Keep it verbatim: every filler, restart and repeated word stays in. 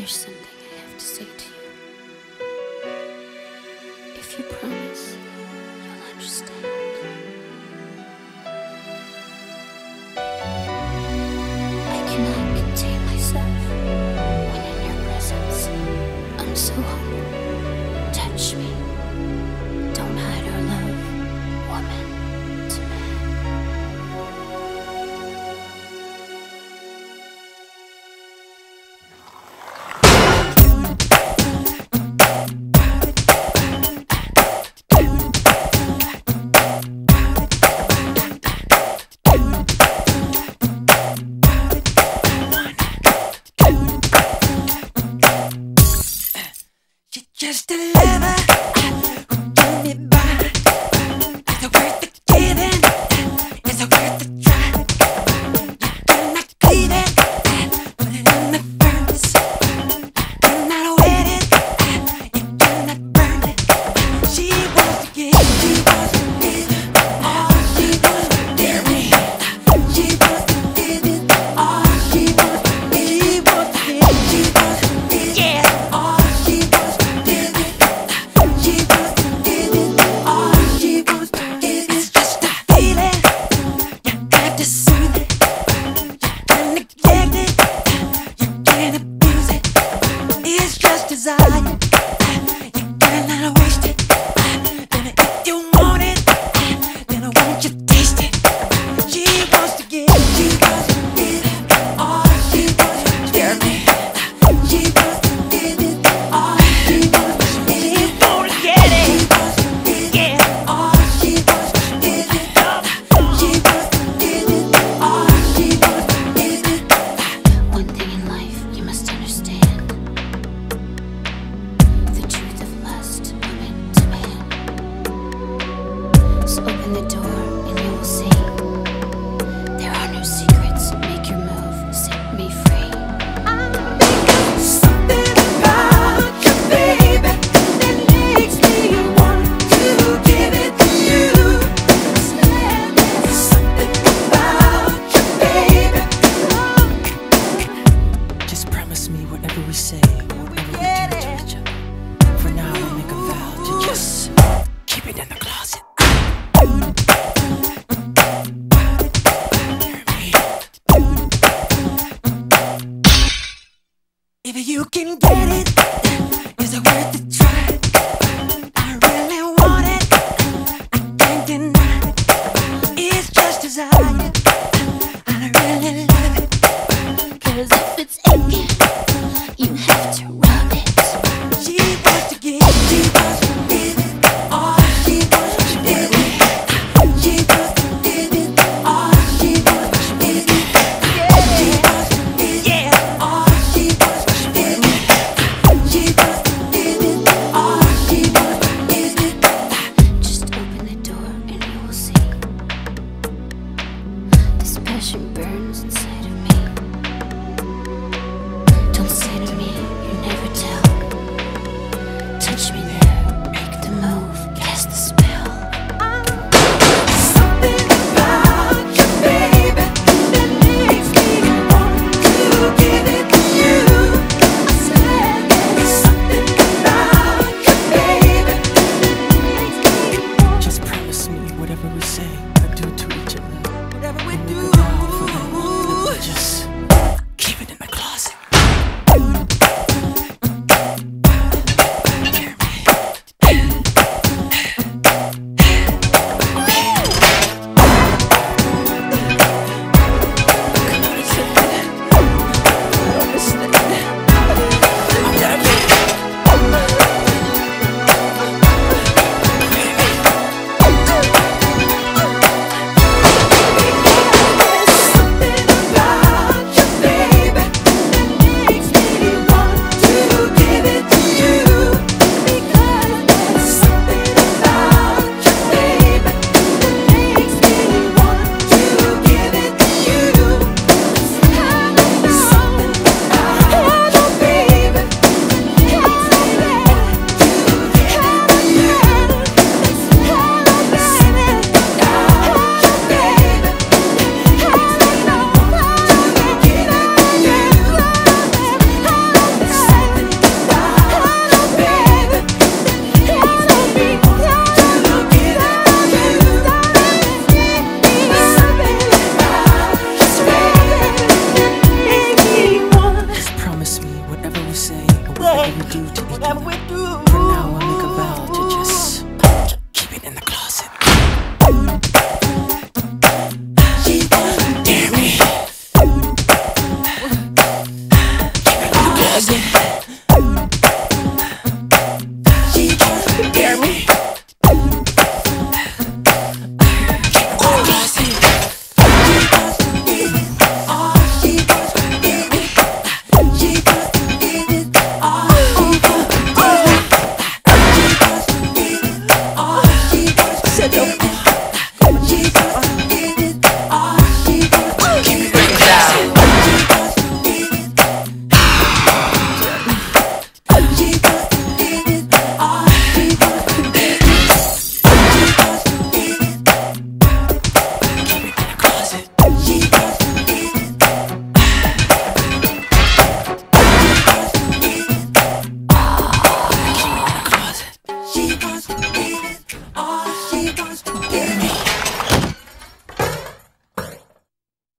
There's something I have to say to you. If you promise, you'll understand. I cannot contain myself when in your presence. I'm so humble. Touch me. Don't hide our love, woman to man. Just a lover who can be by. Is it worth the giving? Is it worth the try? You cannot cleave it, put it in the furnace. Cannot wet it, you cannot burn it. She wants to give, she wants to give it all. She wants to give me. She wants to give it all. She wants to give, she wants to give, she wants to give, yeah, all. She wants to give it. She wants to give it all. She wants to give it. It's just a feeling. You got to soothe it. You can neglect it. You can't abuse it. It's just desire. You cannot waste it. Then if you want it, then I want you taste it. She wants to give. She wants to give it all. She wants to give me. She wants to give it all. She wants to give it. She won't get it. Yeah, all. She wants to give it up. She wants to give it all. She wants to give it. One thing in life you must understand: the truth of lust, woman to man. So open the door and you will see there are no secrets. Make your move, set me free. Something about you, baby, that makes me want to give it to you. Something about you, baby. Just promise me whatever we say, whatever we do to each other. For now, we make a vow to just keep it in the closet. If you can get it, is it worth the try? I really want it, I can't deny. It's just desire, I really love it. Cause if it's aching, you have to rub it. She wants to give, she wants to give it all. She wants to give it. She wants to give it all. She wants to give it. She wants to give it all. She wants to give it. She wants to give it all. She wants to give it. Just open the door and you will see this passion burns inside